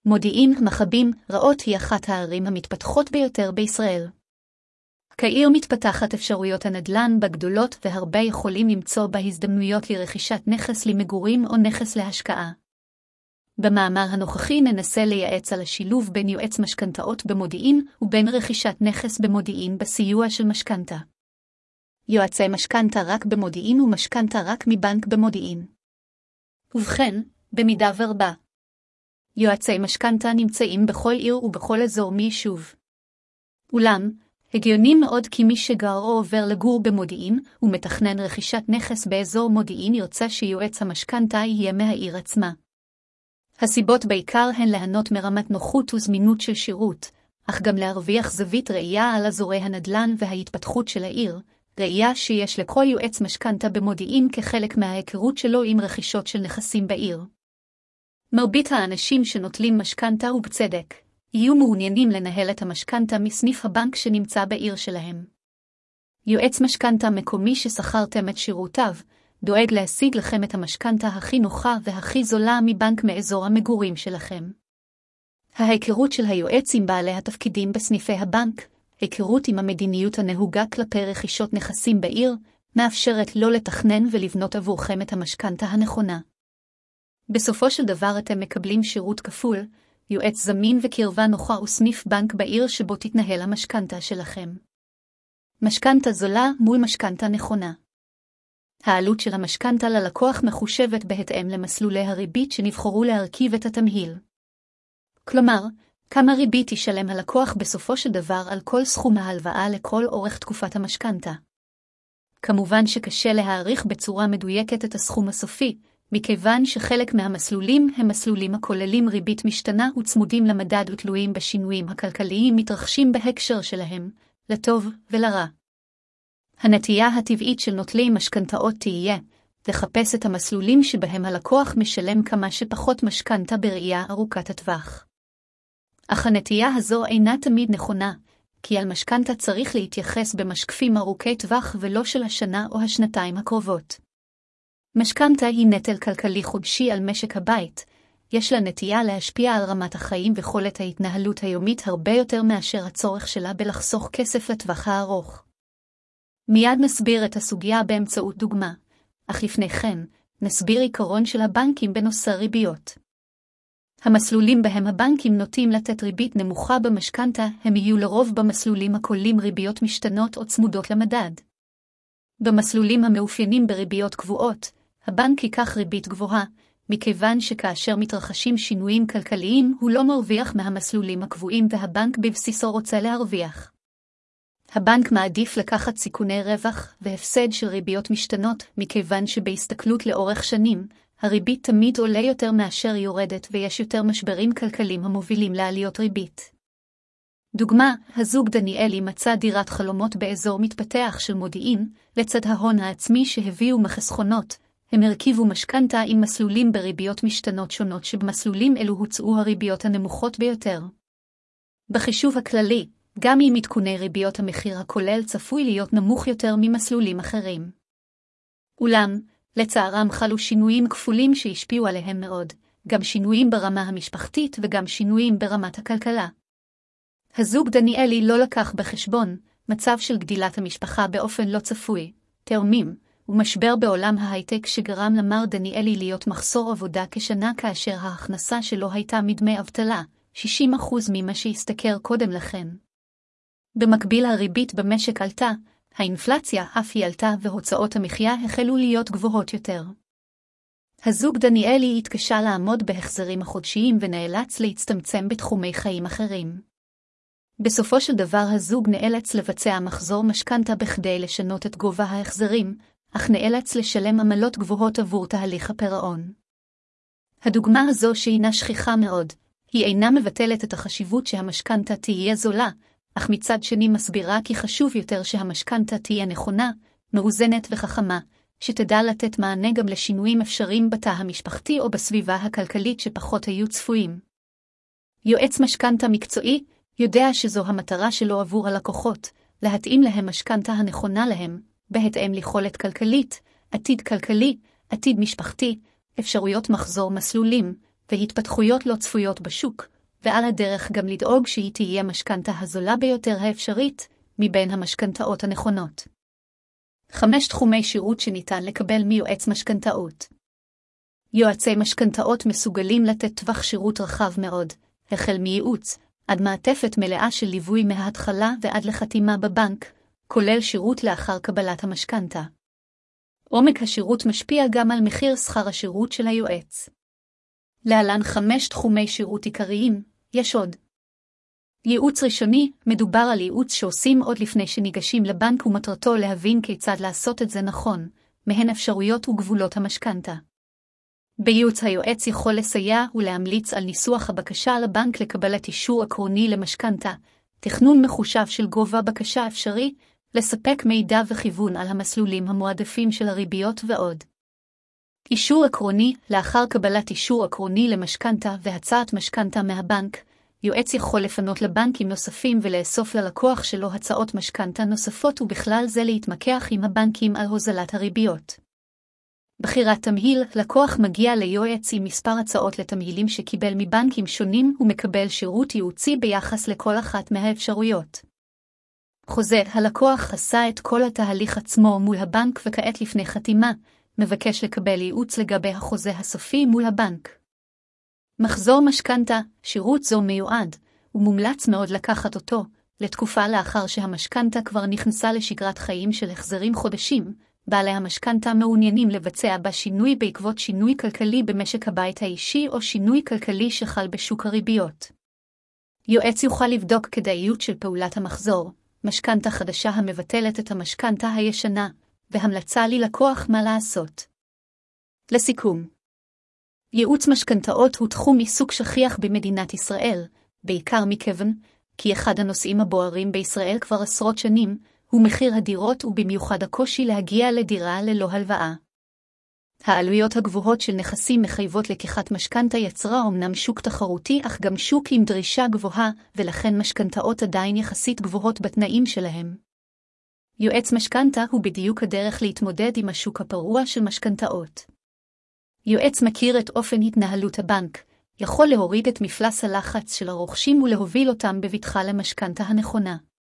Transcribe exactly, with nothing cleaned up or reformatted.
מודיעין מכבים רעות היא אחת הערים המתפתחות ביותר בישראל. כעיר מתפתחת אפשרויות הנדל"ן בגדולות והרבה יכולים למצוא בה הזדמנויות לרכישת נכס למגורים או נכס להשקעה. במאמר הנוכחי ננסה לייעץ על השילוב בין יועץ משכנתאות במודיעין ובין רכישת נכס במודיעין בסיוע של משכנתה. יועצי משכנתה רק במודיעין ומשכנתה רק מבנק במודיעין. ובכן, במידה ורבה. יועצי משכנתה נמצאים בכל עיר ובכל אזור מיישוב. אולם, הגיוני מאוד כי מי שגר או עובר לגור במודיעין ומתכנן רכישת נכס באזור מודיעין ירצה שיועץ המשכנתה יהיה מהעיר עצמה. הסיבות בעיקר הן ליהנות מרמת נוחות וזמינות של שירות, אך גם להרוויח זווית ראייה על אזורי הנדל"ן וההתפתחות של העיר, ראייה שיש לכל יועץ משכנתה במודיעין כחלק מההיכרות שלו עם רכישות של נכסים בעיר. מרבית האנשים שנוטלים משכנתה ובצדק, יהיו מעוניינים לנהל את המשכנתה מסניף הבנק שנמצא בעיר שלהם. יועץ משכנתה מקומי ששכרתם את שירותיו, דואג להשיג לכם את המשכנתה הכי נוחה והכי זולה מבנק מאזור המגורים שלכם. ההיכרות של היועץ עם בעלי התפקידים בסניפי הבנק, היכרות עם המדיניות הנהוגה כלפי רכישות נכסים בעיר, מאפשרת לא לתכנן ולבנות עבורכם את המשכנתה הנכונה. בסופו של דבר אתם מקבלים שירות כפול, יועץ זמין וקרבה נוחה וסניף בנק בעיר שבו תתנהל המשכנתה שלכם. משכנתה זולה מול משכנתה נכונה. העלות של המשכנתה ללקוח מחושבת בהתאם למסלולי הריבית שנבחרו להרכיב את התמהיל. כלומר, כמה ריבית ישלם הלקוח בסופו של דבר על כל סכום ההלוואה לכל אורך תקופת המשכנתה. כמובן שקשה להעריך בצורה מדויקת את הסכום הסופי, מכיוון שחלק מהמסלולים הם מסלולים הכוללים ריבית משתנה וצמודים למדד ותלויים בשינויים הכלכליים מתרחשים בהקשר שלהם, לטוב ולרע. הנטייה הטבעית של נוטלי משכנתאות תהיה לחפש את המסלולים שבהם הלקוח משלם כמה שפחות משכנתה בראייה ארוכת הטווח. אך הנטייה הזו אינה תמיד נכונה, כי על משכנתה צריך להתייחס במשקפים ארוכי טווח ולא של השנה או השנתיים הקרובות. משכנתה היא נטל כלכלי חודשי על משק הבית, יש לה נטייה להשפיע על רמת החיים ויכולת ההתנהלות היומית הרבה יותר מאשר הצורך שלה בלחסוך כסף לטווח הארוך. מיד נסביר את הסוגיה באמצעות דוגמה, אך לפני כן, נסביר עיקרון של הבנקים בנושא ריביות. המסלולים בהם הבנקים נוטים לתת ריבית נמוכה במשכנתה הם יהיו לרוב במסלולים הכוללים ריביות משתנות או צמודות למדד. במסלולים המאופיינים בריביות קבועות, הבנק ייקח ריבית גבוהה, מכיוון שכאשר מתרחשים שינויים כלכליים הוא לא מרוויח מהמסלולים הקבועים והבנק בבסיסו רוצה להרוויח. הבנק מעדיף לקחת סיכוני רווח והפסד של ריביות משתנות, מכיוון שבהסתכלות לאורך שנים, הריבית תמיד עולה יותר מאשר יורדת ויש יותר משברים כלכליים המובילים לעליות ריבית. דוגמה, הזוג דניאלי מצא דירת חלומות באזור מתפתח של מודיעין, לצד ההון העצמי שהביאו מחסכונות, הם הרכיבו משכנתה עם מסלולים בריביות משתנות שונות שבמסלולים אלו הוצאו הריביות הנמוכות ביותר. בחישוב הכללי, גם עם עדכוני ריביות המחיר הכולל צפוי להיות נמוך יותר ממסלולים אחרים. אולם, לצערם חלו שינויים כפולים שהשפיעו עליהם מאוד, גם שינויים ברמה המשפחתית וגם שינויים ברמת הכלכלה. הזוג דניאלי לא לקח בחשבון מצב של גדילת המשפחה באופן לא צפוי, תאומים, ומשבר בעולם ההייטק שגרם למר דניאלי להיות מחסור עבודה כשנה כאשר ההכנסה שלו הייתה מדמי אבטלה, שישים אחוז ממה שהסתכר קודם לכן. במקביל הריבית במשק עלתה, האינפלציה אף היא עלתה והוצאות המחיה החלו להיות גבוהות יותר. הזוג דניאלי התקשה לעמוד בהחזרים החודשיים ונאלץ להצטמצם בתחומי חיים אחרים. בסופו של דבר הזוג נאלץ לבצע מחזור משכנתה בכדי לשנות את גובה ההחזרים, אך נאלץ לשלם עמלות גבוהות עבור תהליך הפירעון. הדוגמה הזו שהינה שכיחה מאוד, היא אינה מבטלת את החשיבות שהמשכנתה תהיה זולה, אך מצד שני מסבירה כי חשוב יותר שהמשכנתה תהיה נכונה, מאוזנת וחכמה, שתדע לתת מענה גם לשינויים אפשריים בתא המשפחתי או בסביבה הכלכלית שפחות היו צפויים. יועץ משכנתה מקצועי יודע שזו המטרה שלו עבור הלקוחות, להתאים להם משכנתה הנכונה להם, בהתאם ליכולת כלכלית, עתיד כלכלי, עתיד משפחתי, אפשרויות מחזור מסלולים, והתפתחויות לא צפויות בשוק, ועל הדרך גם לדאוג שהיא תהיה המשכנתה הזולה ביותר האפשרית, מבין המשכנתאות הנכונות. חמש תחומי שירות שניתן לקבל מיועץ משכנתאות. יועצי משכנתאות מסוגלים לתת טווח שירות רחב מאוד, החל מייעוץ, עד מעטפת מלאה של ליווי מההתחלה ועד לחתימה בבנק, כולל שירות לאחר קבלת המשכנתה. עומק השירות משפיע גם על מחיר שכר השירות של היועץ. להלן חמש תחומי שירות עיקריים, יש עוד. ייעוץ ראשוני, מדובר על ייעוץ שעושים עוד לפני שניגשים לבנק ומטרתו להבין כיצד לעשות את זה נכון, מהן אפשרויות וגבולות המשכנתה. בייעוץ היועץ יכול לסייע ולהמליץ על ניסוח הבקשה לבנק לקבלת אישור עקרוני למשכנתה, תכנון מחושב של גובה בקשה אפשרי, לספק מידע וכיוון על המסלולים המועדפים של הריביות ועוד. אישור עקרוני, לאחר קבלת אישור עקרוני למשכנתה והצעת משכנתה מהבנק, יועץ יכול לפנות לבנקים נוספים ולאסוף ללקוח שלו הצעות משכנתה נוספות ובכלל זה להתמקח עם הבנקים על הוזלת הריביות. בחירת תמהיל, לקוח מגיע ליועץ עם מספר הצעות לתמהילים שקיבל מבנקים שונים ומקבל שירות ייעוצי ביחס לכל אחת מהאפשרויות. חוזה, הלקוח עשה את כל התהליך עצמו מול הבנק וכעת לפני חתימה, מבקש לקבל ייעוץ לגבי החוזה הסופי מול הבנק. מחזור משכנתה, שירות זו מיועד, ומומלץ מאוד לקחת אותו, לתקופה לאחר שהמשכנתה כבר נכנסה לשגרת חיים של החזרים חודשים, בעלי המשכנתה מעוניינים לבצע בה שינוי בעקבות שינוי כלכלי במשק הבית האישי או שינוי כלכלי שחל בשוק הריביות. יועץ יוכל לבדוק כדאיות של פעולת המחזור, משכנתה חדשה המבטלת את המשכנתה הישנה, והמלצה ללקוח מה לעשות. לסיכום, ייעוץ משכנתאות הוא תחום עיסוק שכיח במדינת ישראל, בעיקר מכיוון, כי אחד הנושאים הבוערים בישראל כבר עשרות שנים, הוא מחיר הדירות ובמיוחד הקושי להגיע לדירה ללא הלוואה. העלויות הגבוהות של נכסים מחייבות לקיחת משכנתה יצרה אמנם שוק תחרותי אך גם שוק עם דרישה גבוהה, ולכן משכנתאות עדיין יחסית גבוהות בתנאים שלהם. יועץ משכנתה הוא בדיוק הדרך להתמודד עם השוק הפרוע של משכנתאות. יועץ מכיר את אופן התנהלות הבנק, יכול להוריד את מפלס הלחץ של הרוכשים ולהוביל אותם בבטחה למשכנתה הנכונה.